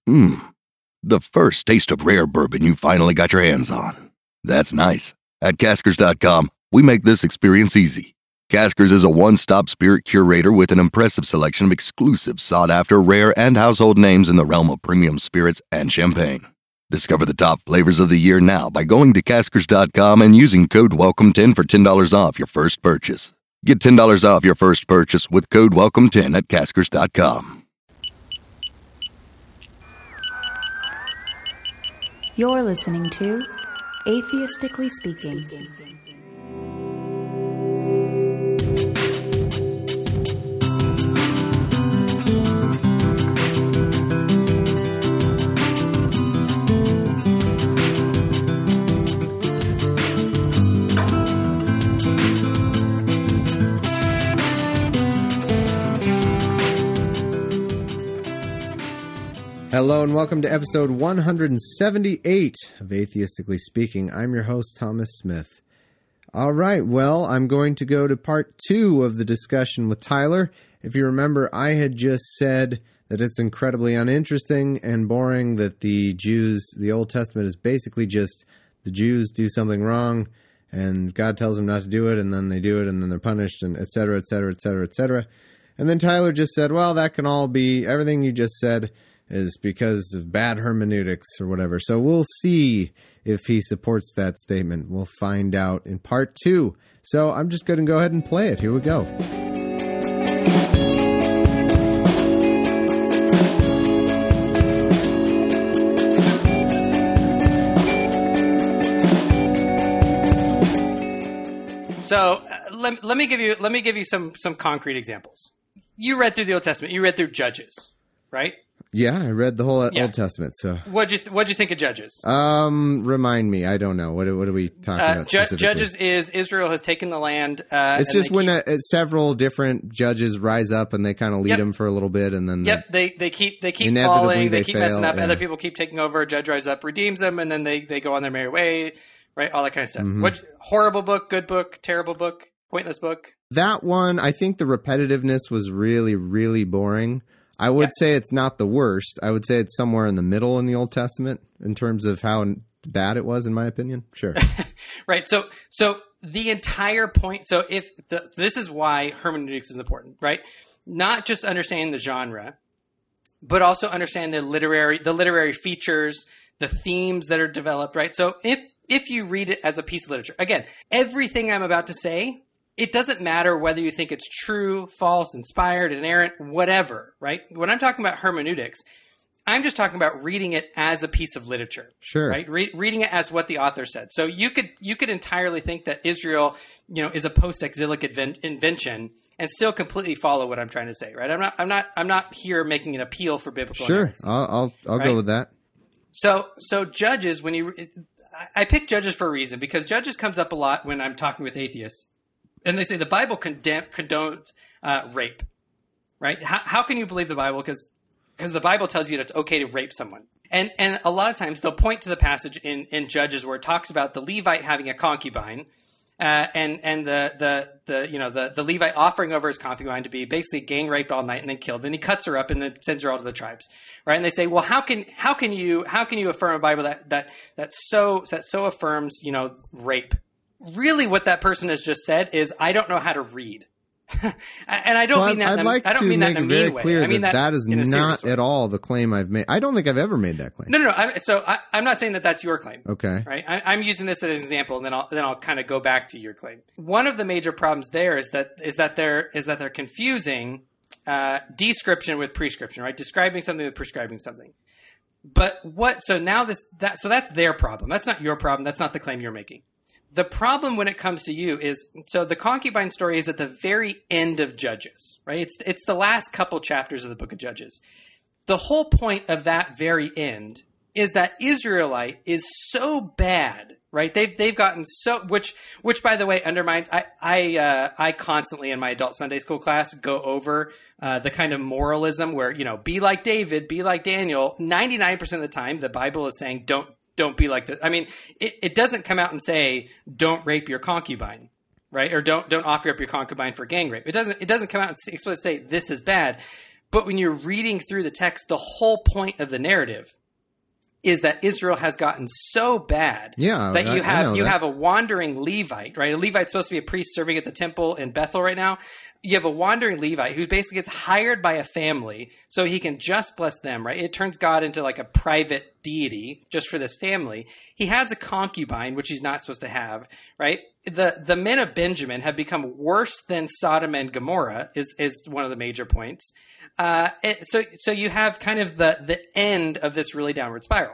The first taste of rare bourbon you finally got your hands on. That's nice. At Caskers.com, we make this experience easy. Caskers is a one-stop spirit curator with an impressive selection of exclusive, sought-after, rare, and household names in the realm of premium spirits and champagne. Discover the top flavors of the year now by going to Caskers.com and using code WELCOME10 for $10 off your first purchase. Get $10 off your first purchase with code WELCOME10 at Caskers.com. You're listening to Atheistically Speaking. Hello and welcome to episode 178 of Atheistically Speaking. I'm your host, Thomas Smith. All right, well, I'm going to go to part 2 of the discussion with Tyler. If you remember, I had just said that it's incredibly uninteresting and boring, that the Old Testament is basically just the Jews do something wrong and God tells them not to do it and then they do it and then they're punished and et cetera, et cetera, et cetera, et cetera. And then Tyler just said, well, that can all be, everything you just said is because of bad hermeneutics or whatever. So we'll see if he supports that statement. We'll find out in part 2. So I'm just going to go ahead and play it. Here we go. So let me give you some concrete examples. You read through the Old Testament. You read through Judges, right? Yeah, I read the whole Old Testament. So what'd you think of Judges? Remind me. I don't know. What are we talking about specifically? Judges is Israel has taken the land. It's just when several different judges rise up and they kind of lead them for a little bit, and then they keep falling, they keep messing up. Yeah. Other people keep taking over. A judge rises up, redeems them, and then they go on their merry way. Right, all that kind of stuff. Mm-hmm. What horrible book, good book, terrible book, pointless book? That one, I think the repetitiveness was really, really boring. I would say it's not the worst. I would say it's somewhere in the middle in the Old Testament in terms of how bad it was, in my opinion. Sure. Right. So the entire point. So this is why hermeneutics is important, right? Not just understanding the genre, but also understanding the literary features, the themes that are developed, right? So if you read it as a piece of literature, again, everything I'm about to say, it doesn't matter whether you think it's true, false, inspired, inerrant, whatever, right? When I'm talking about hermeneutics, I'm just talking about reading it as a piece of literature. Sure. Right? Reading it as what the author said. So you could entirely think that Israel, is a post-exilic invention and still completely follow what I'm trying to say, right? I'm not here making an appeal for biblical narratives. I'll go with that. So Judges, I pick Judges for a reason, because Judges comes up a lot when I'm talking with atheists. And they say the Bible condones rape, right? How can you believe the Bible? Because the Bible tells you that it's okay to rape someone. And a lot of times they'll point to the passage in Judges where it talks about the Levite having a concubine, and the Levite offering over his concubine to be basically gang raped all night and then killed. Then he cuts her up and then sends her all to the tribes, right? And they say, well, how can you affirm a Bible that so affirms rape? Really, what that person has just said is, I don't know how to read. And I don't mean that. I don't mean that in a mean way. I mean that is not at all the claim I've made. I don't think I've ever made that claim. No. I'm not saying that that's your claim. Okay. Right. I'm using this as an example, and then I'll kind of go back to your claim. One of the major problems there is that they're confusing description with prescription. Right. Describing something with prescribing something. But so that's their problem. That's not your problem. That's not the claim you're making. The problem when it comes to you is, so the concubine story is at the very end of Judges, right? It's the last couple chapters of the book of Judges. The whole point of that very end is that Israelite is so bad, right? They've gotten so, which by the way undermines. I constantly in my adult Sunday school class go over the kind of moralism where, be like David, be like Daniel. 99% of the time, the Bible is saying don't be like that. I mean, it doesn't come out and say don't rape your concubine, right? Or don't offer up your concubine for gang rape. It doesn't come out and explicitly say this is bad. But when you're reading through the text, the whole point of the narrative is that Israel has gotten so bad that you have a wandering Levite, right? A Levite's supposed to be a priest serving at the temple in Bethel right now. You have a wandering Levite who basically gets hired by a family so he can just bless them, right? It turns God into like a private deity just for this family. He has a concubine, which he's not supposed to have, right? The men of Benjamin have become worse than Sodom and Gomorrah is one of the major points. So you have kind of the end of this really downward spiral.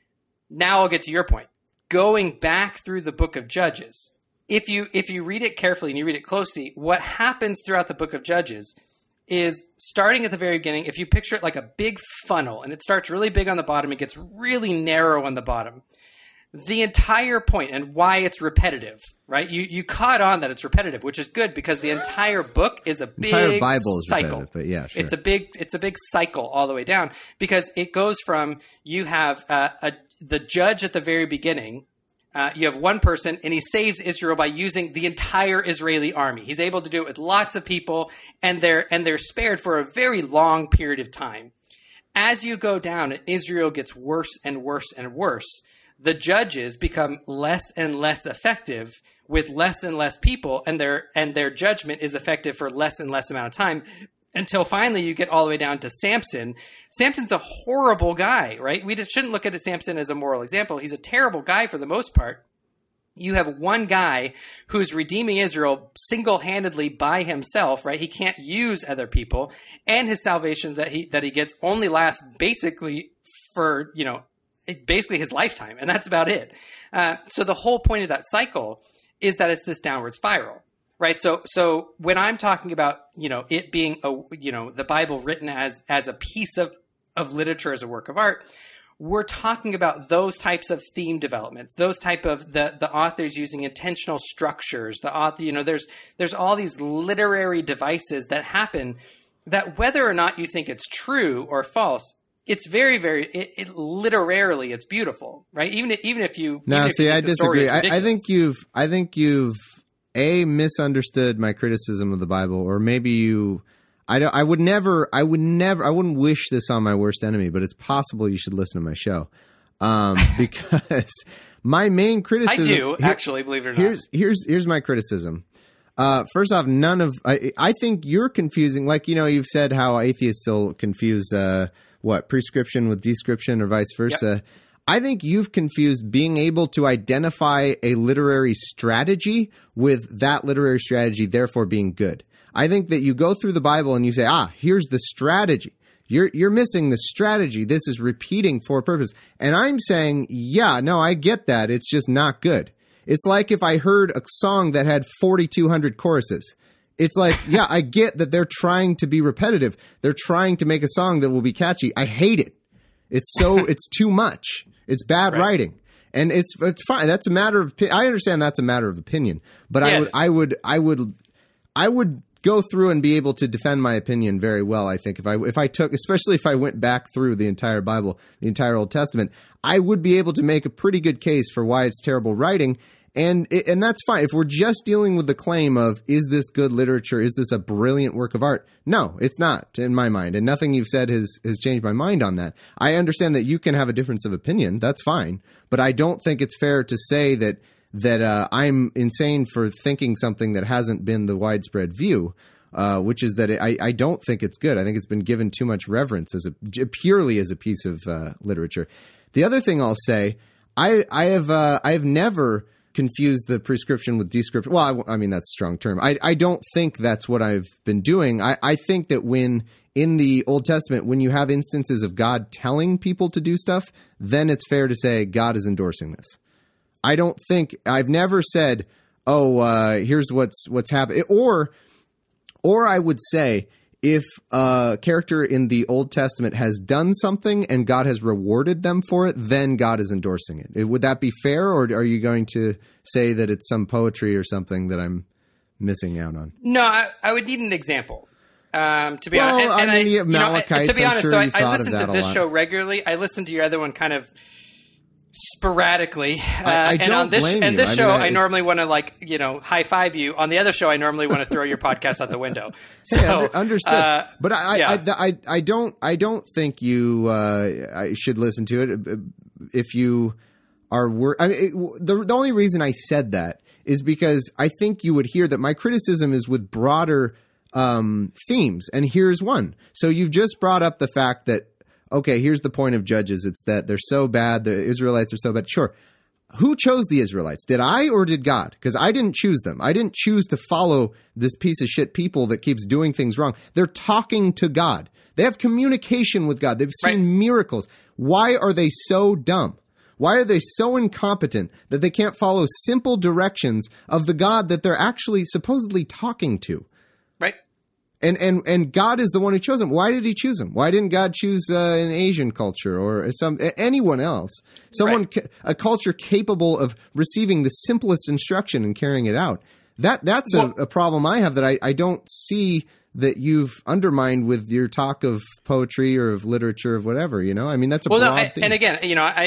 Now I'll get to your point. Going back through the book of Judges, if you read it carefully and you read it closely, what happens throughout the book of Judges is starting at the very beginning, if you picture it like a big funnel and it starts really big on the bottom, it gets really narrow on the bottom. The entire point and why it's repetitive, right? You caught on that it's repetitive, which is good because the entire book is a big entire Bible is cycle. But yeah, sure. It's a big cycle all the way down because it goes from you have the judge at the very beginning. You have one person, and he saves Israel by using the entire Israeli army. He's able to do it with lots of people, and they're spared for a very long period of time. As you go down, and Israel gets worse and worse and worse, the judges become less and less effective with less and less people, and their judgment is effective for less and less amount of time. Until finally you get all the way down to Samson. Samson's a horrible guy, right? We shouldn't look at Samson as a moral example. He's a terrible guy for the most part. You have one guy who's redeeming Israel single-handedly by himself, right? He can't use other people, and his salvation that he gets only lasts basically for, basically his lifetime, and that's about it. So the whole point of that cycle is that it's this downward spiral. Right. So when I'm talking about, it being the Bible written as a piece of literature, as a work of art, we're talking about those types of theme developments, those type of the authors using intentional structures, the author, there's all these literary devices that happen that whether or not you think it's true or false, it's very, very, literarily, it's beautiful, right? Even if you, I disagree. I think you've misunderstood my criticism of the Bible, or maybe I wouldn't wish this on my worst enemy, but it's possible you should listen to my show. Because my main criticism, I do actually, believe it or not. Here's my criticism. First off, I think you're confusing, like, you've said how atheists still confuse, prescription with description or vice versa. Yep. I think you've confused being able to identify a literary strategy with that literary strategy, therefore being good. I think that you go through the Bible and you say, here's the strategy. You're missing the strategy. This is repeating for a purpose. And I'm saying, I get that. It's just not good. It's like if I heard a song that had 4,200 choruses. It's like, I get that they're trying to be repetitive. They're trying to make a song that will be catchy. I hate it. It's too much. It's bad writing, and it's fine. That's a matter of. I understand that's a matter of opinion, but I would go through and be able to defend my opinion very well. I think especially if I went back through the entire Bible, the entire Old Testament, I would be able to make a pretty good case for why it's terrible writing. And that's fine. If we're just dealing with the claim of, is this good literature? Is this a brilliant work of art? No, it's not in my mind. And nothing you've said has changed my mind on that. I understand that you can have a difference of opinion. That's fine. But I don't think it's fair to say that I'm insane for thinking something that hasn't been the widespread view, which is that I don't think it's good. I think it's been given too much reverence purely as a piece of literature. The other thing I'll say, I have never confuse the prescription with description. Well, I mean, that's a strong term. I don't think that's what I've been doing. I think that when in the Old Testament, when you have instances of God telling people to do stuff, then it's fair to say God is endorsing this. I've never said, here's what's happening. Or I would say, if a character in the Old Testament has done something and God has rewarded them for it, then God is endorsing it. Would that be fair, or are you going to say that it's some poetry or something that I'm missing out on? No, I would need an example. To be honest, Malachites, to be honest, sure so I listen to this show regularly. I listen to your other one kind of sporadically. I and don't on this blame and you. this I show, mean, I normally want to high five you. On the other show, I normally want to throw your podcast out the window. So, hey, understood. But yeah. I don't think you I should listen to it if you are. The only reason I said that is because I think you would hear that my criticism is with broader themes, and here's one. So you've just brought up the fact that, okay, here's the point of Judges. It's that they're so bad. The Israelites are so bad. Sure. Who chose the Israelites? Did I or did God? Because I didn't choose them. I didn't choose to follow this piece of shit people that keeps doing things wrong. They're talking to God. They have communication with God. They've seen miracles. Why are they so dumb? Why are they so incompetent that they can't follow simple directions of the God that they're actually supposedly talking to? Right. And God is the one who chose them. Why did he choose them? Why didn't God choose an Asian culture or anyone else? A culture capable of receiving the simplest instruction and carrying it out. That's a problem I have that I don't see that you've undermined with your talk of poetry or of literature of whatever, I mean, that's a broad thing. And again,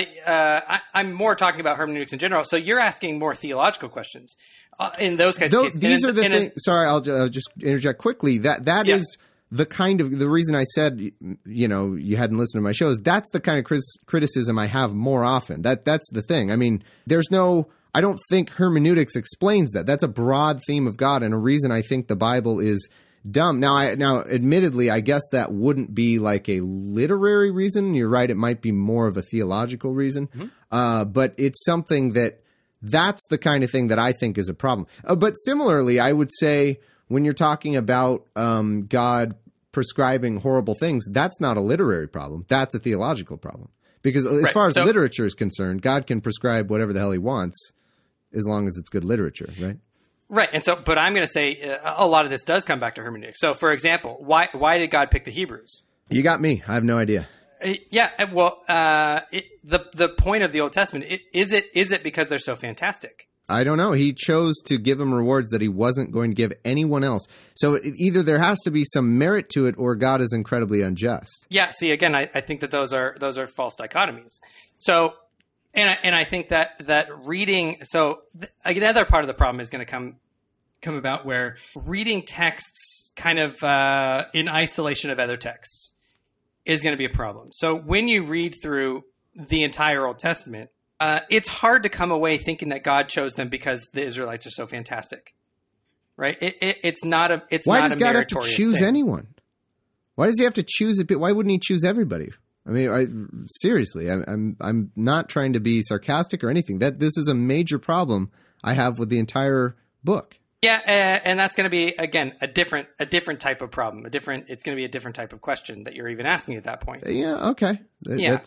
I'm more talking about hermeneutics in general. So you're asking more theological questions in those kinds of cases. These are the things. Sorry, I'll just interject quickly. That is the kind of the reason I said, you hadn't listened to my shows. That's the kind of criticism I have more often. That's the thing. I mean, I don't think hermeneutics explains that. That's a broad theme of God and a reason I think the Bible is dumb. Now, admittedly, I guess that wouldn't be like a literary reason. You're right. It might be more of a theological reason. Mm-hmm. But it's something that's the kind of thing that I think is a problem. But similarly, I would say when you're talking about God prescribing horrible things, that's not a literary problem. That's a theological problem. Because as far as literature is concerned, God can prescribe whatever the hell he wants as long as it's good literature, right? Right. And so, but I'm going to say a lot of this does come back to hermeneutics. So, for example, why did God pick the Hebrews? You got me. I have no idea. Yeah. Well, the point of the Old Testament, is it because they're so fantastic? I don't know. He chose to give them rewards that he wasn't going to give anyone else. So either there has to be some merit to it or God is incredibly unjust. Yeah. See, again, I think that those are false dichotomies. So, and I think that reading, so another part of the problem is going to come about where reading texts kind of in isolation of other texts is going to be a problem. So when you read through the entire Old Testament, it's hard to come away thinking that God chose them because the Israelites are so fantastic, right? It's not a it's Why not does a God have to meritorious choose thing. anyone? Why does he have to choose it? Why wouldn't he choose everybody? I mean, seriously, I'm not trying to be sarcastic or anything. This is a major problem I have with the entire book. Yeah, and that's going to be again a different type of problem. It's going to be a different type of question that you're even asking at that point. Yeah. Okay. Then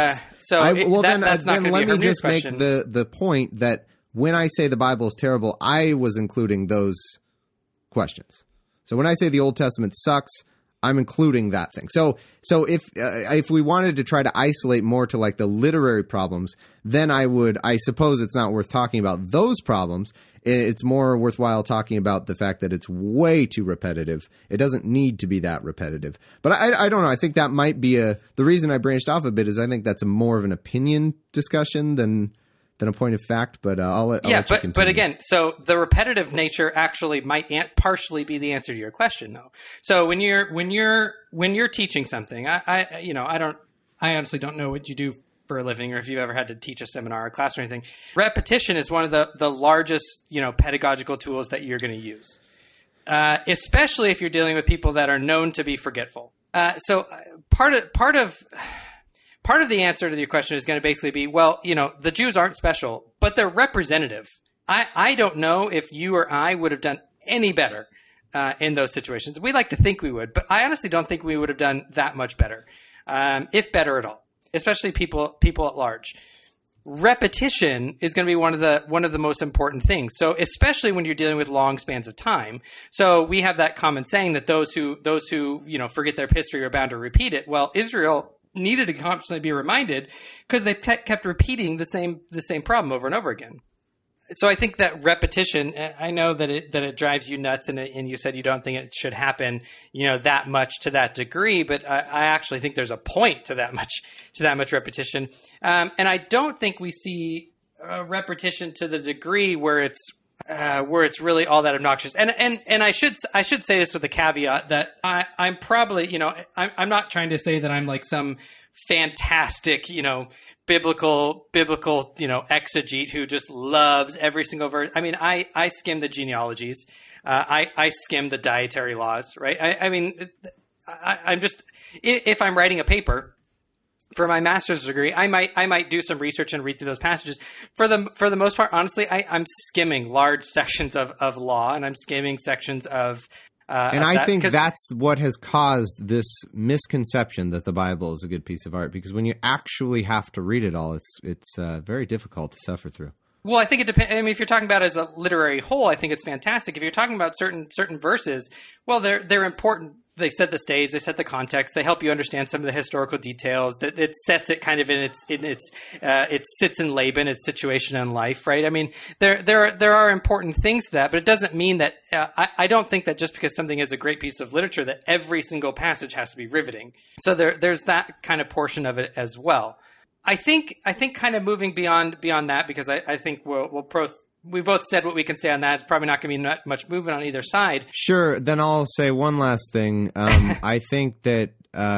let me just make the point that when I say the Bible is terrible, I was including those questions. So when I say the Old Testament sucks, I'm including that thing. So if we wanted to try to isolate more to like the literary problems, then I suppose it's not worth talking about those problems. It's more worthwhile talking about the fact that it's way too repetitive. It doesn't need to be that repetitive. But I don't know. I think that might be the reason I branched off a bit is I think that's more of an opinion discussion than a point of fact. But I'll let you continue. But again, so the repetitive nature actually might partially be the answer to your question, though. So when you're teaching something, I honestly don't know what you do for a living, or if you've ever had to teach a seminar or class or anything. Repetition is one of the largest, pedagogical tools that you're going to use, especially if you're dealing with people that are known to be forgetful. So part of the answer to your question is going to basically be, well, the Jews aren't special, but they're representative. I don't know if you or I would have done any better in those situations. We like to think we would, but I honestly don't think we would have done that much better, if better at all. Especially people at large. Repetition is going to be one of the most important things. So especially when you're dealing with long spans of time. So we have that common saying that those who forget their history are bound to repeat it. Well, Israel needed to constantly be reminded because they kept repeating the same problem over and over again. So I think that repetition, I know that it drives you nuts, and you said you don't think it should happen, that much to that degree, but I actually think there's a point to that much repetition. And I don't think we see repetition to the degree where it's really all that obnoxious. And I should say this with a caveat that I'm probably, I'm not trying to say that I'm like some fantastic, biblical, exegete who just loves every single verse. I mean, I skim the genealogies. I skim the dietary laws, right? I'm just, if I'm writing a paper for my master's degree, I might do some research and read through those passages. For the most part, honestly, I'm skimming large sections of law, and I'm skimming sections of and I think that's what has caused this misconception that the Bible is a good piece of art, because when you actually have to read it all, it's very difficult to suffer through. Well, I think it depends. I mean, if you're talking about it as a literary whole, I think it's fantastic. If you're talking about certain verses, well, they're important. They set the stage, they set the context, they help you understand some of the historical details. That it sets it kind of in it sits in Laban, its situation in life, right? I mean, there are important things to that, but it doesn't mean that I don't think that just because something is a great piece of literature that every single passage has to be riveting. So there's that kind of portion of it as well. I think kind of moving beyond that, because I think we both said what we can say on that. It's probably not going to be much movement on either side. Sure. Then I'll say one last thing. I think that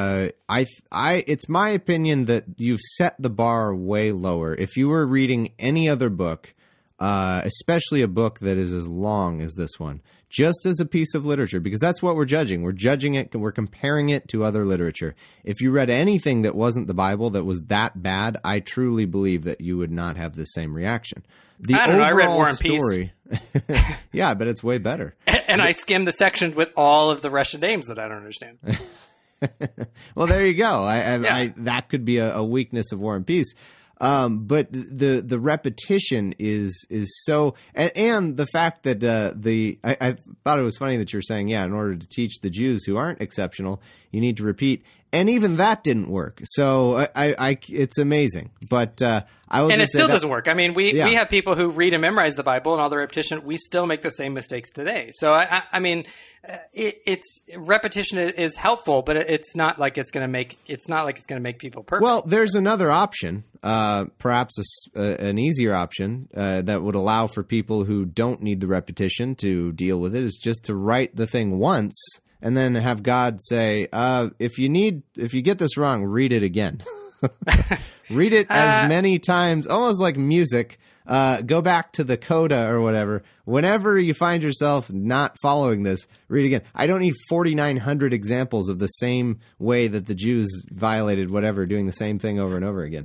it's my opinion that you've set the bar way lower. If you were reading any other book, especially a book that is as long as this one, just as a piece of literature, because that's what we're judging. We're judging it, we're comparing it to other literature. If you read anything that wasn't the Bible that was that bad, I truly believe that you would not have the same reaction. I read War and Peace. Yeah, but it's way better. And I skimmed the sections with all of the Russian names that I don't understand. Well, there you go. That could be a weakness of War and Peace. But the repetition is so, and the fact that I thought it was funny that you're saying, in order to teach the Jews who aren't exceptional, you need to repeat, and even that didn't work. So it's amazing. But and it still doesn't work. I mean, we have people who read and memorize the Bible and all the repetition. We still make the same mistakes today. So I mean, it's repetition is helpful, but it's not like it's going to make people perfect. Well, there's another option, perhaps an easier option that would allow for people who don't need the repetition to deal with it, is just to write the thing once and then have God say, if you get this wrong, read it again. Read it as many times, almost like music. Go back to the coda or whatever. Whenever you find yourself not following this, read again. I don't need 4,900 examples of the same way that the Jews violated whatever, doing the same thing over and over again.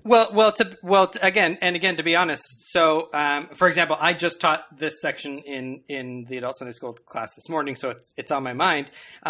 Again, to be honest. So, for example, I just taught this section in the adult Sunday school class this morning, so it's on my mind.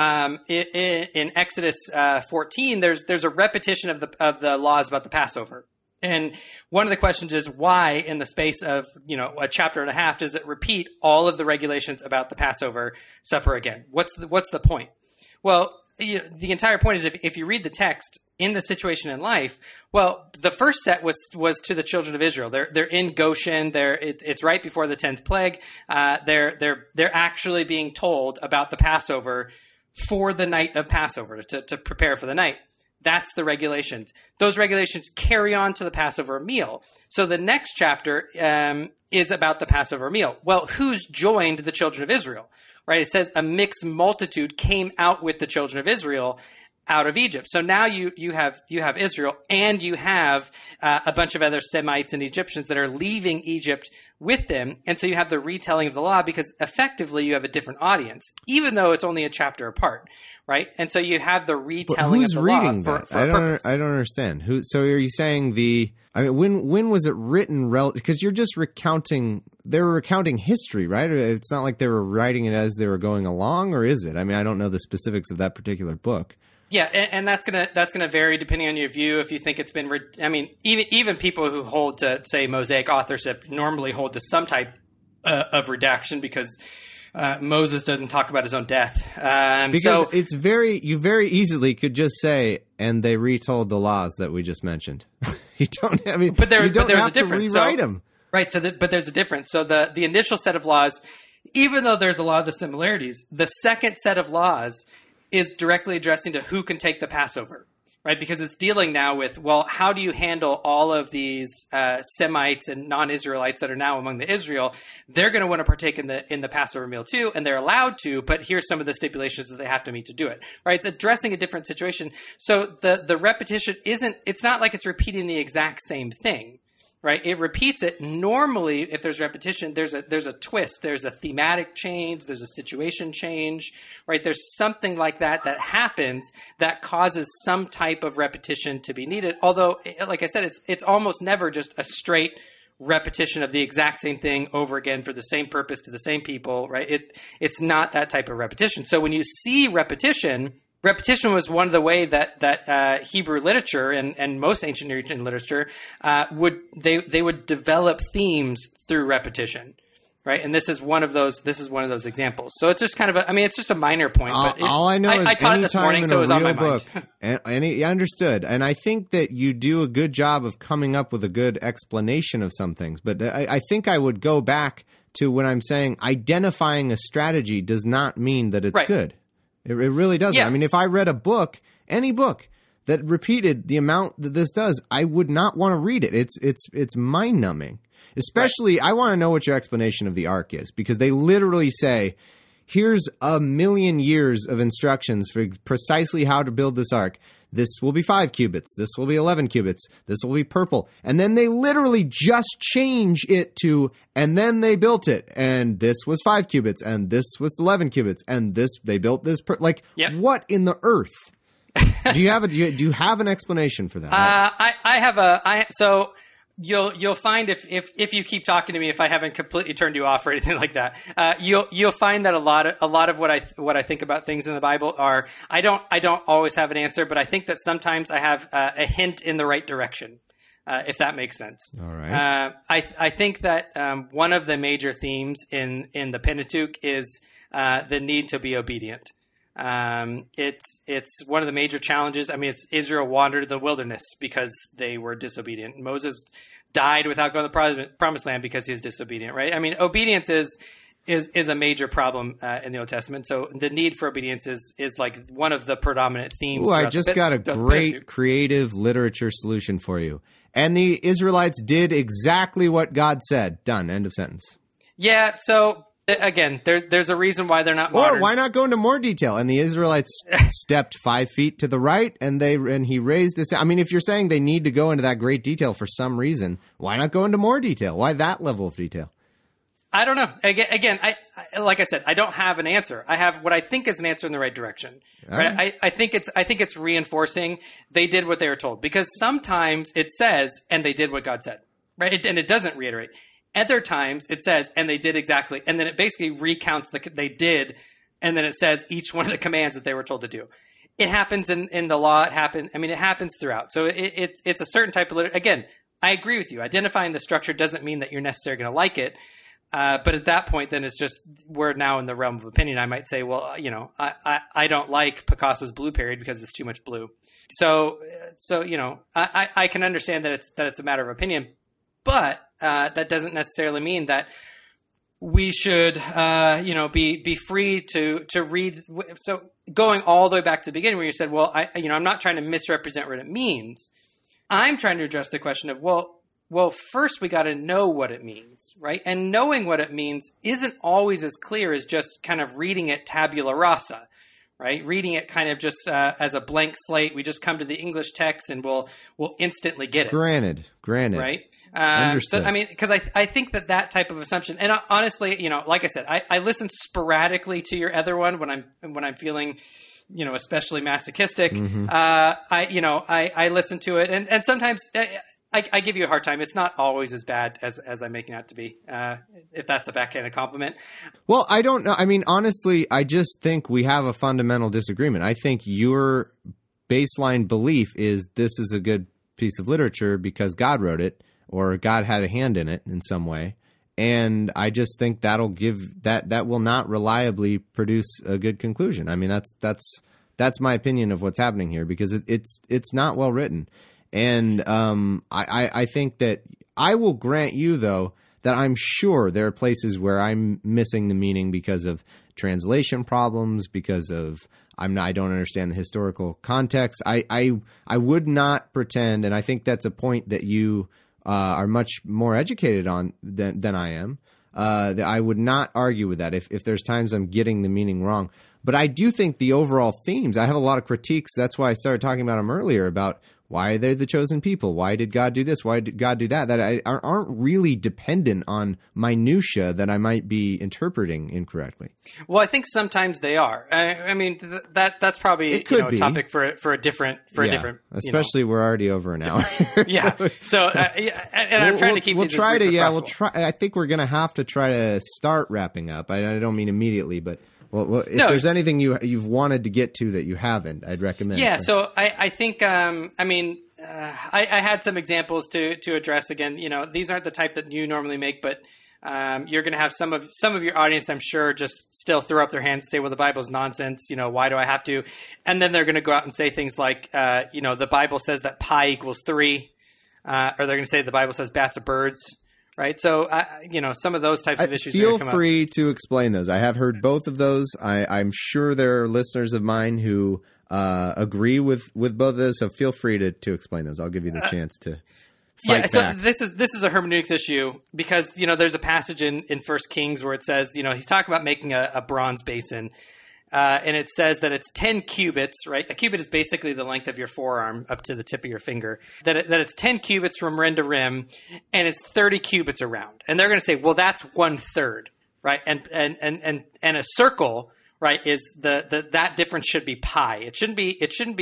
In Exodus 14, there's a repetition of the laws about the Passover. And one of the questions is, why in the space of, a chapter and a half does it repeat all of the regulations about the Passover supper again? What's the point? Well, the entire point is if you read the text in the situation in life, well, the first set was to the children of Israel. They're in Goshen. It's right before the 10th plague. They're actually being told about the Passover for the night of Passover to prepare for the night. That's the regulations. Those regulations carry on to the Passover meal. So the next chapter is about the Passover meal. Well, who's joined the children of Israel? Right? It says a mixed multitude came out with the children of Israel out of Egypt. So now you have Israel, and you have a bunch of other Semites and Egyptians that are leaving Egypt with them. And so you have the retelling of the law, because effectively you have a different audience, even though it's only a chapter apart, right? And so you have the retelling of the law for a purpose. I don't understand. So are you saying when was it written? Because you're just recounting. They were recounting history, right? It's not like they were writing it as they were going along, or is it? I mean, I don't know the specifics of that particular book. Yeah, and that's gonna vary depending on your view. If you think it's been, even people who hold to, say, Mosaic authorship normally hold to some type of redaction, because Moses doesn't talk about his own death. It's you very easily could just say, and they retold the laws that we just mentioned. You don't. I mean, but there you don't was have a difference. To rewrite them. Right. But there's a difference. So the initial set of laws, even though there's a lot of the similarities, the second set of laws is directly addressing to who can take the Passover, right? Because it's dealing now with, well, how do you handle all of these Semites and non-Israelites that are now among the Israel? They're going to want to partake in the Passover meal too, and they're allowed to, but here's some of the stipulations that they have to meet to do it, right? It's addressing a different situation. So the repetition it's not like it's repeating the exact same thing. Right, it repeats it. Normally, if there's repetition, there's a twist. There's a thematic change. There's a situation change. Right, there's something like that happens that causes some type of repetition to be needed. Although, like I said, it's almost never just a straight repetition of the exact same thing over again for the same purpose to the same people. Right, it's not that type of repetition. So when you see repetition was one of the way that Hebrew literature and most ancient Near Eastern literature would develop themes through repetition, right? And this is one of those examples. So it's just kind of it's just a minor point. But all I know is I taught it this morning, so it was on my book, mind. and understood. And I think that you do a good job of coming up with a good explanation of some things. But I think I would go back to when I'm saying identifying a strategy does not mean that it's good. It really doesn't. Yeah. I mean, if I read a book, any book that repeated the amount that this does, I would not want to read it. It's mind numbing. Especially, I want to know what your explanation of the ark is, because they literally say, here's 1,000,000 years of instructions for precisely how to build this ark. This will be 5 cubits. This will be 11 cubits. This will be purple. And then they literally just change it to, and then they built it. And this was 5 cubits. And this was 11 cubits. And they built this. What in the earth? Do you have an explanation for that? So you'll find if you keep talking to me, if I haven't completely turned you off or anything like that, you'll find that a lot of what I think about things in the Bible are, I don't always have an answer, but I think that sometimes I have a hint in the right direction, if that makes sense. All right. I think that one of the major themes in the Pentateuch is the need to be obedient. It's one of the major challenges. I mean, it's Israel wandered the wilderness because they were disobedient. Moses died without going to the promised land because he was disobedient, right? I mean, obedience is a major problem in the Old Testament. So the need for obedience is like one of the predominant themes. Ooh, I just got a great creative literature solution for you. And the Israelites did exactly what God said. Done. End of sentence. Yeah. So again, there's a reason why they're not modern. Or why not go into more detail? And the Israelites stepped 5 feet to the right, and he raised his. I mean, if you're saying they need to go into that great detail for some reason, why not go into more detail? Why that level of detail? I don't know. Again, I like I said, I don't have an answer. I have what I think is an answer in the right direction. Right? I think it's reinforcing they did what they were told, because sometimes it says and they did what God said, right? And it doesn't reiterate. Other times it says, and they did exactly, and then it basically recounts they did, and then it says each one of the commands that they were told to do. It happens in the law. It happens throughout. So it's a certain type of literature. Again, I agree with you. Identifying the structure doesn't mean that you're necessarily going to like it. But at that point, then it's just, we're now in the realm of opinion. I might say, well, I don't like Picasso's blue period because it's too much blue. So I can understand that it's a matter of opinion. But that doesn't necessarily mean that we should, be free to read. So going all the way back to the beginning, where you said, well, I'm not trying to misrepresent what it means. I'm trying to address the question of, well, first we got to know what it means, right? And knowing what it means isn't always as clear as just kind of reading it tabula rasa, right? Reading it kind of just as a blank slate. We just come to the English text and we'll instantly get it. Granted. Right. So, I mean, because I think that type of assumption, and honestly, like I said, I listen sporadically to your other one when I'm feeling, especially masochistic. Mm-hmm. I listen to it, and sometimes I give you a hard time. It's not always as bad as I'm making it out to be, if that's a backhanded compliment. Well, I don't know. I mean, honestly, I just think we have a fundamental disagreement. I think your baseline belief is this is a good piece of literature because God wrote it, or God had a hand in it in some way. And I just think that'll give that will not reliably produce a good conclusion. I mean, that's my opinion of what's happening here, because it's not well written. And I think that I will grant you, though, that I'm sure there are places where I'm missing the meaning because of translation problems, because of I don't understand the historical context. I would not pretend, and I think that's a point that you are much more educated on than I am. That I would not argue with that if there's times I'm getting the meaning wrong. But I do think the overall themes, I have a lot of critiques. That's why I started talking about them earlier, about why they're the chosen people. Why did God do this? Why did God do that? That aren't really dependent on minutia that I might be interpreting incorrectly. Well, I think sometimes they are. I mean, that's probably a topic for a different Especially we're already over an hour. Yeah. So and I'm trying to keep. We'll try to. Yeah, we'll try. I think we're going to have to try to start wrapping up. I don't mean immediately, but. Well, if there's anything you've wanted to get to that you haven't, I'd recommend. Yeah, so I think, I had some examples to address. Again, these aren't the type that you normally make, but you're going to have some of your audience, I'm sure, just still throw up their hands and say, well, the Bible's nonsense. Why do I have to? And then they're going to go out and say things like, the Bible says that pi equals 3, or they're going to say the Bible says bats are birds. Right. So, some of those types of issues. Feel free to explain those. I have heard both of those. I'm sure there are listeners of mine who agree with both of those. So feel free to explain those. I'll give you the chance to fight back. This is a hermeneutics issue because, there's a passage in 1 Kings where it says, he's talking about making a bronze basin. And it says that it's 10 cubits, right? A cubit is basically the length of your forearm up to the tip of your finger. That it's 10 cubits from rim to rim, and it's 30 cubits around. And they're going to say, well, that's 1/3, right? And a circle, right, is that difference should be pi. It shouldn't be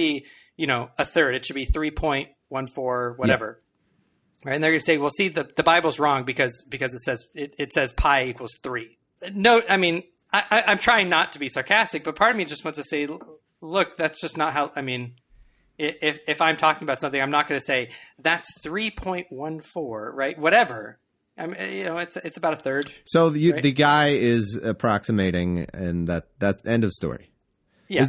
a third. It should be 3.14 whatever. Yeah. Right? And they're going to say, well, see, the Bible's wrong because it says pi equals 3. No, I mean. I'm trying not to be sarcastic, but part of me just wants to say, look, that's just not how, if I'm talking about something, I'm not going to say that's 3.14, right? Whatever. It's about a third. So the guy is approximating, and that's end of story. Yeah.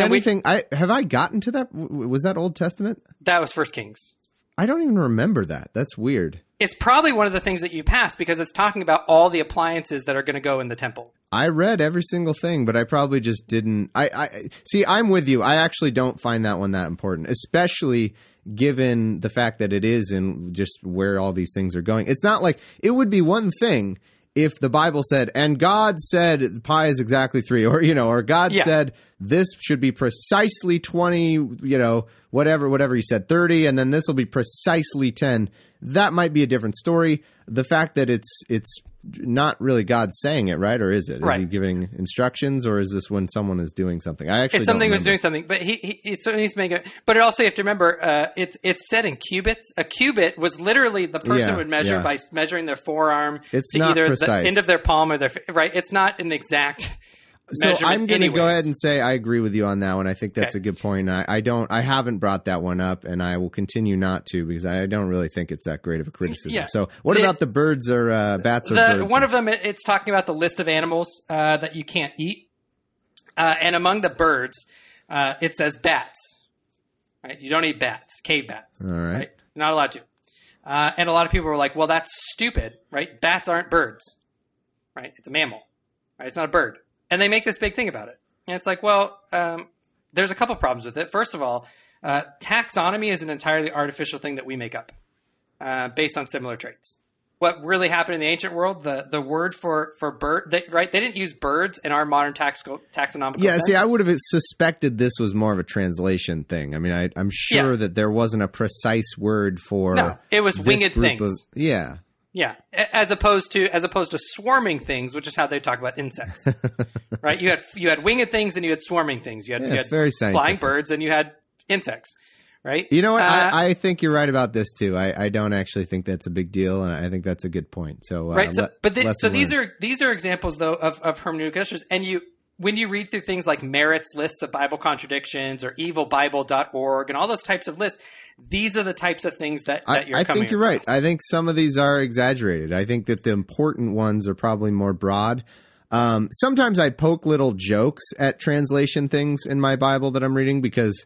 Have I gotten to that? Was that Old Testament? That was 1 Kings. I don't even remember that. That's weird. It's probably one of the things that you passed because it's talking about all the appliances that are going to go in the temple. I read every single thing, but I probably just didn't. See, I'm with you. I actually don't find that one that important, especially given the fact that it is in just where all these things are going. It's not like it would be one thing if the Bible said, and God said pi is exactly 3, or God said this should be precisely 20, whatever he said, 30, and then this will be precisely 10. That might be a different story. The fact that it's not really God saying it, right? Or is it? Is he giving instructions, or is this when someone is doing something? It's something was doing something, but he's making it. But also you have to remember, it's set in cubits. A cubit was literally the person would measure by measuring their forearm to either precise. The end of their palm or their right. It's not an exact. So I'm going to go ahead and say I agree with you on that one. I think that's a good point. I haven't brought that one up, and I will continue not to because I don't really think it's that great of a criticism. Yeah. So what about the birds or bats or birds? One of them, it's talking about the list of animals that you can't eat. And among the birds, it says bats. Right? You don't eat bats, cave bats. All right. You're not allowed to. And a lot of people were like, well, that's stupid, right? Bats aren't birds, right? It's a mammal, right? It's not a bird. And they make this big thing about it. And it's like, well, there's a couple problems with it. First of all, taxonomy is an entirely artificial thing that we make up based on similar traits. What really happened in the ancient world, the word for bird, they didn't use birds in our modern taxonomical sense. See, I would have suspected this was more of a translation thing. I mean, I'm sure that there wasn't a precise word for No, it was winged things. Yeah, as opposed to swarming things, which is how they talk about insects, right? You had winged things and you had swarming things. You had very flying birds and you had insects, right? You know what? I think you're right about this too. I don't actually think that's a big deal, and I think that's a good point. So right, these are examples though of hermeneutic issues, and when you read through things like Merritt's lists of Bible contradictions or evilbible.org and all those types of lists, these are the types of things that you're coming across. I think you're right. I think some of these are exaggerated. I think that the important ones are probably more broad. Sometimes I poke little jokes at translation things in my Bible that I'm reading because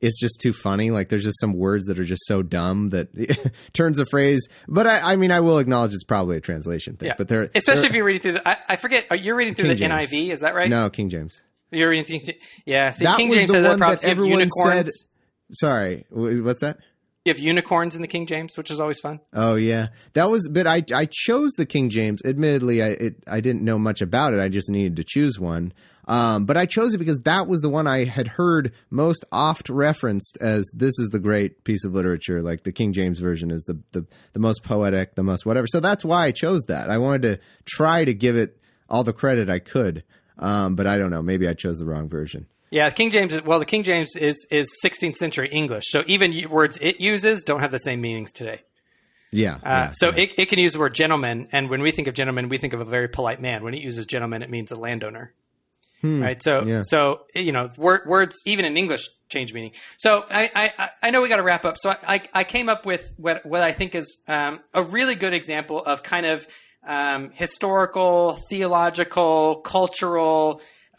it's just too funny. Like there's just some words that are just so dumb that turns a phrase. But I mean, I will acknowledge it's probably a translation thing. Yeah. But they're especially if you're reading through I forget. You're reading through King the James. NIV, is that right? No, King James. You're reading King James. Yeah. See, That King was James the has one that problem. that You have everyone unicorns. said. Sorry, what's that? You have unicorns in the King James, which is always fun. Oh yeah, that was. But I chose the King James. Admittedly, I didn't know much about it. I just needed to choose one. But I chose it because that was the one I had heard most oft referenced as this is the great piece of literature. Like the King James version is the most poetic, the most whatever. So that's why I chose that. I wanted to try to give it all the credit I could. But I don't know. Maybe I chose the wrong version. Yeah, the King James is 16th century English. So even words it uses don't have the same meanings today. Yeah. It can use the word gentleman, and when we think of gentleman, we think of a very polite man. When it uses gentleman, it means a landowner. Right. So words even in English change meaning. So I know we got to wrap up. So I came up with what I think is a really good example of kind of historical, theological, cultural,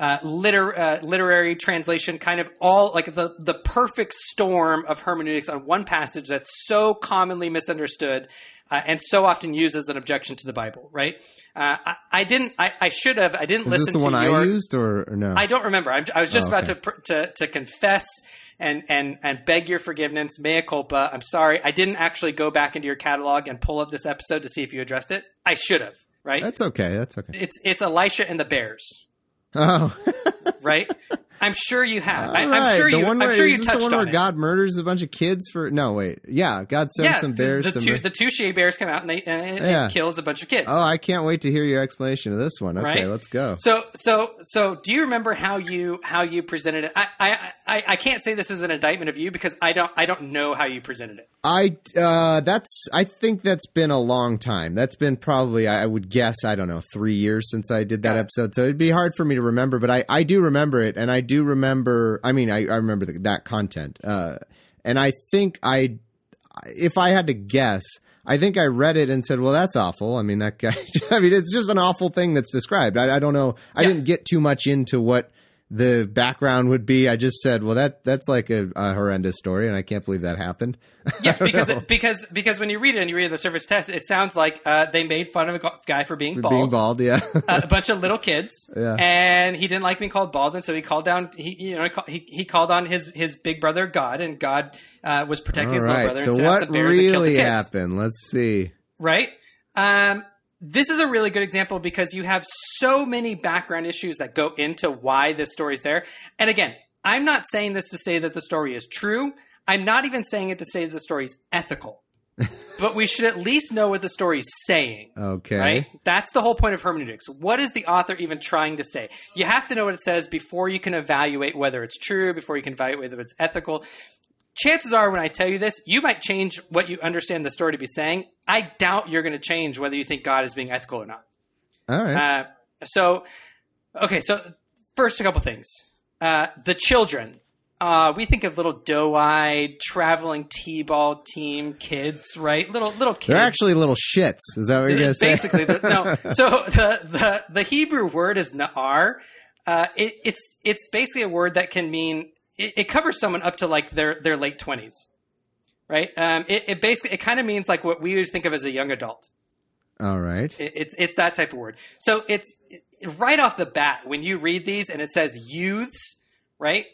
literary translation, kind of all like the perfect storm of hermeneutics on one passage that's so commonly misunderstood and so often used as an objection to the Bible. Right. I didn't listen Is this the one I used or no? I don't remember. I was just about to confess and beg your forgiveness. Mea culpa. I'm sorry. I didn't actually go back into your catalog and pull up this episode to see if you addressed it. I should have. Right. That's okay. It's Elisha and the Bears. Oh, right. I'm sure you have. Right. I'm sure you. I'm sure you is this touched the one on where it. God murders a bunch of kids for? No, wait. Yeah, God sends some bears. The two she bears come out and it kills a bunch of kids. Oh, I can't wait to hear your explanation of this one. Okay, right? Let's go. So do you remember how you presented it? I can't say this is an indictment of you because I don't know how you presented it. I think that's been a long time. That's been probably, I would guess, I don't know, 3 years since I did that episode. So it'd be hard for me to remember, but I do remember it. And I do remember, I remember that content. And I think if I had to guess, I think I read it and said, well, that's awful. I mean, that guy, it's just an awful thing that's described. I don't know. I didn't get too much into what the background would be. I just said, well, that's like a horrendous story, and I can't believe that happened. Yeah, because when you read it and you read the service test, it sounds like they made fun of a guy for being bald. Being bald, yeah. A bunch of little kids, and he didn't like being called bald, and so he called down. He called on his big brother God, and God was protecting his little brother. So and what some bears and killed the really kids. happened? Let's see. Right. This is a really good example because you have so many background issues that go into why this story's there. And again, I'm not saying this to say that the story is true. I'm not even saying it to say that the story is ethical. But we should at least know what the story is saying. Okay. Right? That's the whole point of hermeneutics. What is the author even trying to say? You have to know what it says before you can evaluate whether it's true, before you can evaluate whether it's ethical. Chances are when I tell you this, you might change what you understand the story to be saying. I doubt you're going to change whether you think God is being ethical or not. All right. So first, a couple things. The children. We think of little doe-eyed, traveling T-ball team kids, right? Little kids. They're actually little shits. Is that what you're going to say? Basically, no. So the Hebrew word is na'ar. It's basically a word that can mean it covers someone up to like their late 20s, right? It basically kind of means like what we would think of as a young adult. All right. It's that type of word. So it's right off the bat when you read these and it says youths, right?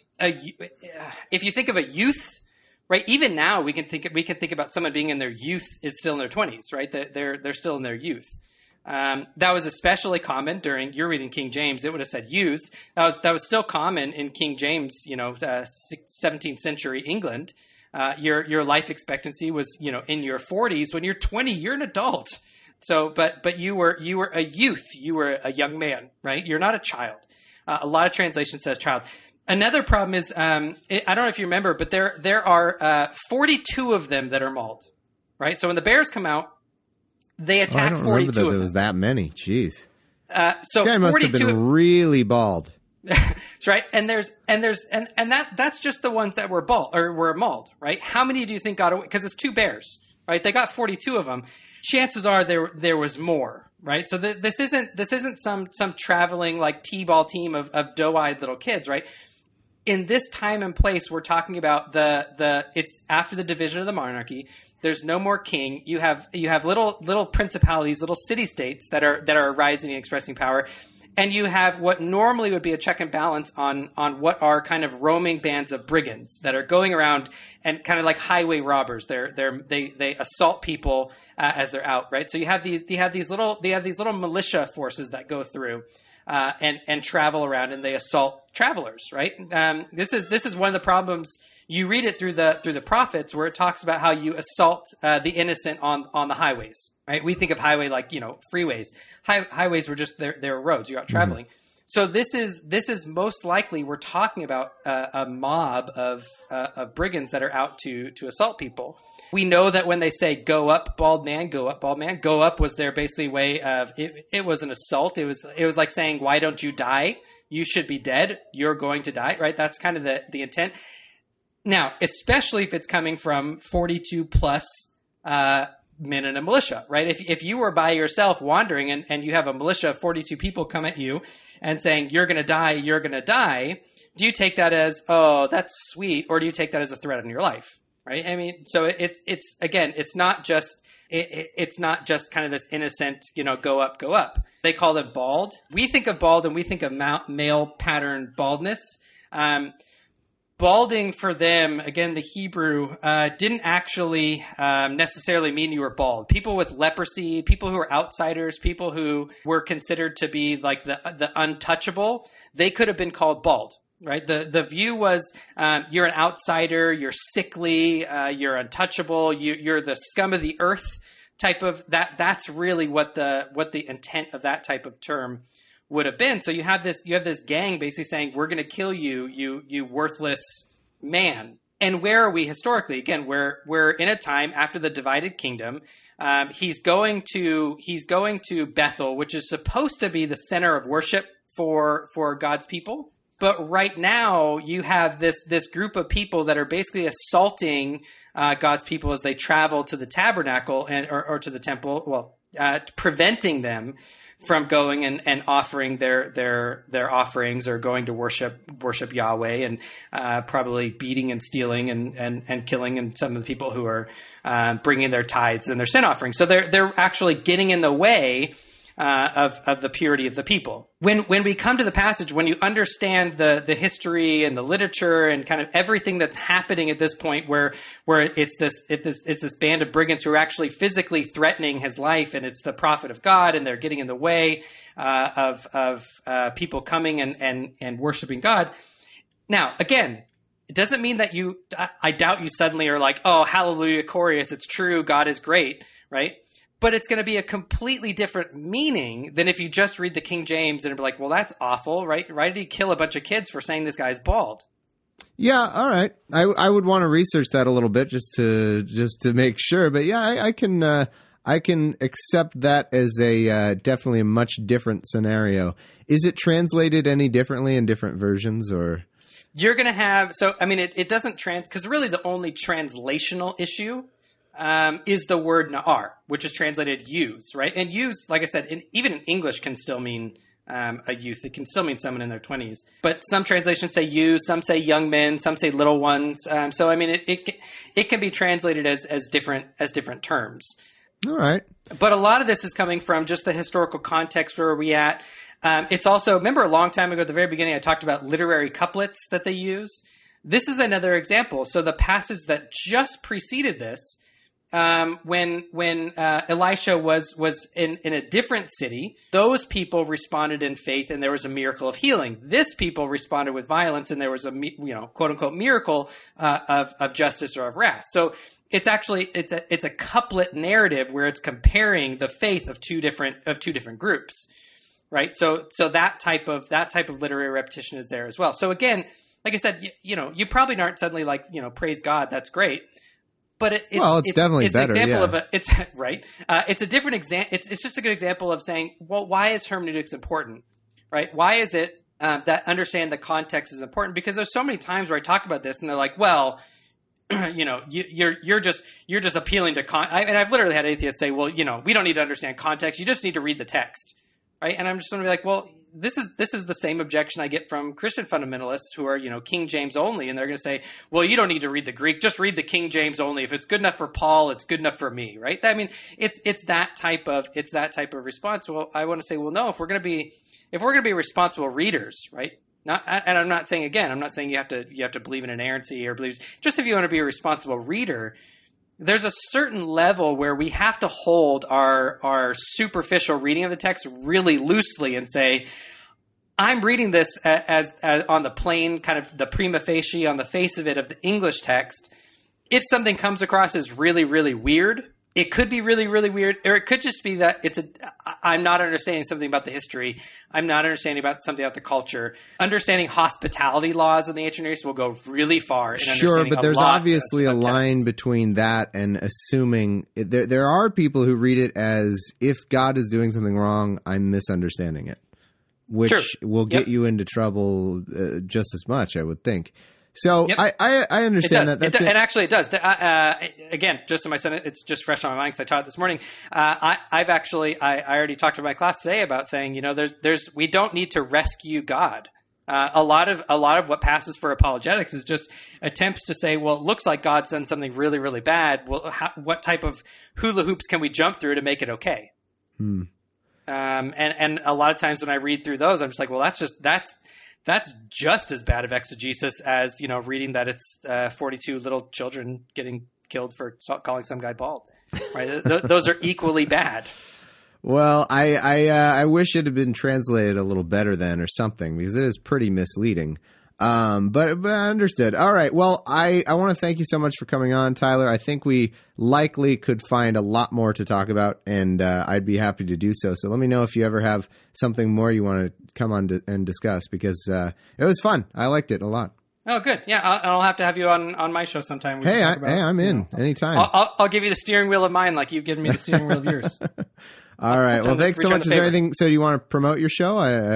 If you think of a youth, right? Even now we can think about someone being in their youth is still in their 20s, right? They're still in their youth. That was especially common during you're reading King James. It would have said youths. That was still common in King James, 17th century England. Your life expectancy was, in your 40s. When you're 20, you're an adult. So, but you were a youth. You were a young man, right? You're not a child. A lot of translation says child. Another problem is, I don't know if you remember, but there are 42 of them that are mauled, right? So when the bears come out, they attack 42 of them. I don't remember that there was that many. Jeez. So this guy must have been really bald. That's right. And that's just the ones that were mauled, right? How many do you think got away? Because it's two bears, right? They got 42 of them. Chances are there was more, right? So this isn't some traveling like T-ball team of doe-eyed little kids, right? in this time and place, we're talking about it's after the division of the monarchy. There's no more king. You have little principalities, little city states that are rising and expressing power. And you have what normally would be a check and balance on what are kind of roaming bands of brigands that are going around and kind of like highway robbers. They assault people as they're out, right? So you have these little militia forces that go through and travel around, and they assault travelers, right? This is one of the problems. You read it through the prophets, where it talks about how you assault the innocent on the highways, right? We think of highway like, freeways. Highways were just they're roads. You're out traveling. Mm-hmm. So this is most likely we're talking about a mob of brigands that are out to assault people. We know that when they say "go up, bald man," "go up, bald man," "go up" was their basically way of it was an assault. It was like saying, "Why don't you die? You should be dead. You're going to die." Right? That's kind of the intent. Now, especially if it's coming from 42 plus men in a militia, right? If you were by yourself wandering and you have a militia of 42 people come at you and saying, "You're going to die," do you take that as, "Oh, that's sweet," or do you take that as a threat on your life? Right? I mean, so it's again, it's not just kind of this innocent, go up. They call it bald. We think of bald and we think of male pattern baldness. Balding for them, again, the Hebrew, didn't actually necessarily mean you were bald. People with leprosy, people who were outsiders, people who were considered to be like the untouchable, they could have been called bald. Right. The view was you're an outsider, you're sickly, you're untouchable, you're the scum of the earth type of that. That's really what the intent of that type of term would have been. So you have this gang basically saying, "We're going to kill you, you worthless man." And where are we historically? Again, we're in a time after the divided kingdom. He's going to Bethel, which is supposed to be the center of worship for God's people. But right now, you have this group of people that are basically assaulting God's people as they travel to the tabernacle or to the temple, preventing them from going and offering their offerings or going to worship Yahweh, and probably beating and stealing and killing and some of the people who are bringing their tithes and their sin offerings. So they're actually getting in the way of the purity of the people. When we come to the passage, when you understand the history and the literature and kind of everything that's happening at this point, where it's this band of brigands who are actually physically threatening his life, and it's the prophet of God, and they're getting in the way of people coming and worshiping God. Now, again, it doesn't mean that I doubt you suddenly are like, "Oh, hallelujah, glorious, it's true, God is great," right? But it's going to be a completely different meaning than if you just read the King James and be like, "Well, that's awful, right? Why did he kill a bunch of kids for saying this guy's bald?" Yeah, all right. I would want to research that a little bit just to make sure. But yeah, I can accept that as a definitely a much different scenario. Is it translated any differently in different versions, or? You're going to have it doesn't because really the only translational issue is the word na'ar, which is translated use, right? And use, like I said, even in English can still mean a youth. It can still mean someone in their 20s. But some translations say youth, some say young men, some say little ones. So I mean, it can be translated as different terms. All right. But a lot of this is coming from just the historical context where we at. It's also, remember a long time ago at the very beginning, I talked about literary couplets that they use. This is another example. So the passage that just preceded this, when Elisha was in a different city, those people responded in faith, and there was a miracle of healing. This people responded with violence, and there was a quote unquote miracle of justice or of wrath. So it's actually it's a couplet narrative where it's comparing the faith of two different groups, right? So that type of literary repetition is there as well. So again, like I said, you probably aren't suddenly like praise God, that's great. But it's definitely better. An example yeah. of it's right. It's a different example. It's just a good example of saying, well, why is hermeneutics important, right? Why is it that understand the context is important? Because there's so many times where I talk about this, and they're like, well, you're just appealing to and I've literally had atheists say, well, we don't need to understand context. You just need to read the text, right? And I'm just going to be like, well, this is the same objection I get from Christian fundamentalists who are, King James only, and they're going to say, well, you don't need to read the Greek, just read the King James only. If it's good enough for Paul, it's good enough for me, right? I mean, it's that type of response. Well, I want to say, well, no, if we're going to be responsible readers, right? And I'm not saying you have to believe in inerrancy or believe, just if you want to be a responsible reader, there's a certain level where we have to hold our superficial reading of the text really loosely and say, I'm reading this as on the plain, kind of the prima facie, on the face of it, of the English text. If something comes across as really, really weird, it could be really, really weird, or it could just be that I'm not understanding something about the history. I'm not understanding about something about the culture. Understanding hospitality laws in the ancient Near East will go really far. Sure, but there's obviously a line between that and assuming there are people who read it as if God is doing something wrong, I'm misunderstanding it, which will get you into trouble just as much, I would think. So I understand that. And actually it does. Again, just in my sentence, it's just fresh on my mind because I taught it this morning. I already talked to my class today about saying, we don't need to rescue God. A lot of what passes for apologetics is just attempts to say, well, it looks like God's done something really, really bad. Well, what type of hula hoops can we jump through to make it okay? And a lot of times when I read through those, I'm just like, well, that's just as bad of exegesis as, reading that it's 42 little children getting killed for calling some guy bald. Right? Those are equally bad. Well, I wish it had been translated a little better then or something, because it is pretty misleading. But I understood. All right. Well, I want to thank you so much for coming on, Tyler. I think we likely could find a lot more to talk about, and I'd be happy to do so. So let me know if you ever have something more you want to come on and discuss, because it was fun. I liked it a lot. Oh, good. Yeah, I'll have to have you on my show sometime. Hey, I'm in anytime. I'll give you the steering wheel of mine, like you've given me the steering wheel of yours. All right. Well, thanks so much. Is there anything? So, you want to promote your show?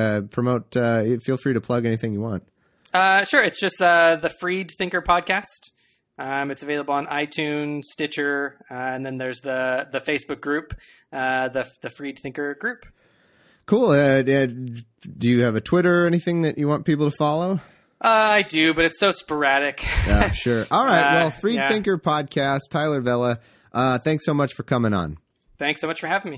Feel free to plug anything you want. Sure. It's just the Freed Thinker podcast. It's available on iTunes, Stitcher, and then there's the Facebook group, the Freed Thinker group. Cool. Do you have a Twitter or anything that you want people to follow? I do, but it's so sporadic. Yeah, sure. All right. Well, Freed Thinker podcast, Tyler Vela. Thanks so much for coming on. Thanks so much for having me.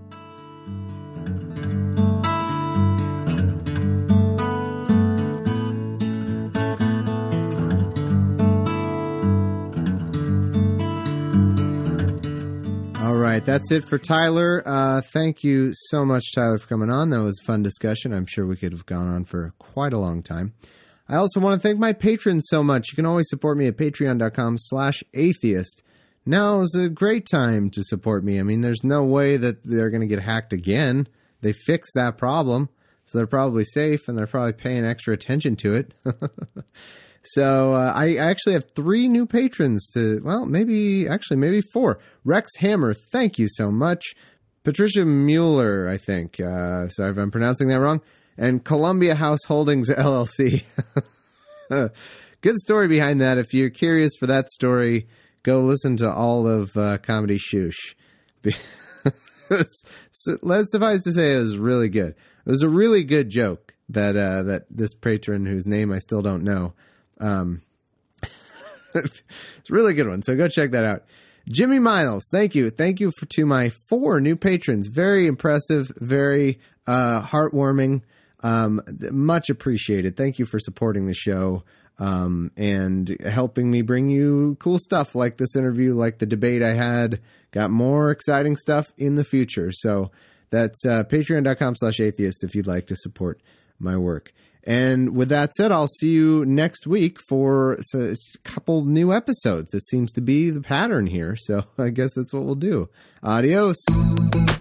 All right, that's it for Tyler. Thank you so much, Tyler, for coming on. That was a fun discussion. I'm sure we could have gone on for quite a long time. I also want to thank my patrons so much. You can always support me at patreon.com/atheist. Now is a great time to support me. I mean, there's no way that they're going to get hacked again. They fixed that problem, so they're probably safe, and they're probably paying extra attention to it. So I actually have 3 new patrons maybe 4. Rex Hammer, thank you so much. Patricia Mueller, I think. Sorry if I'm pronouncing that wrong. And Columbia House Holdings, LLC. Good story behind that. If you're curious for that story, go listen to all of Comedy Shoosh. So, let's suffice to say it was really good. It was a really good joke that this patron, whose name I still don't know, it's a really good one. So go check that out. Jimmy Miles, thank you. Thank you to my 4 new patrons. Very impressive, very heartwarming, much appreciated. Thank you for supporting the show and helping me bring you cool stuff like this interview, like the debate I had. Got more exciting stuff in the future. So that's patreon.com/atheist if you'd like to support my work. And with that said, I'll see you next week for a couple new episodes. It seems to be the pattern here, so I guess that's what we'll do. Adios.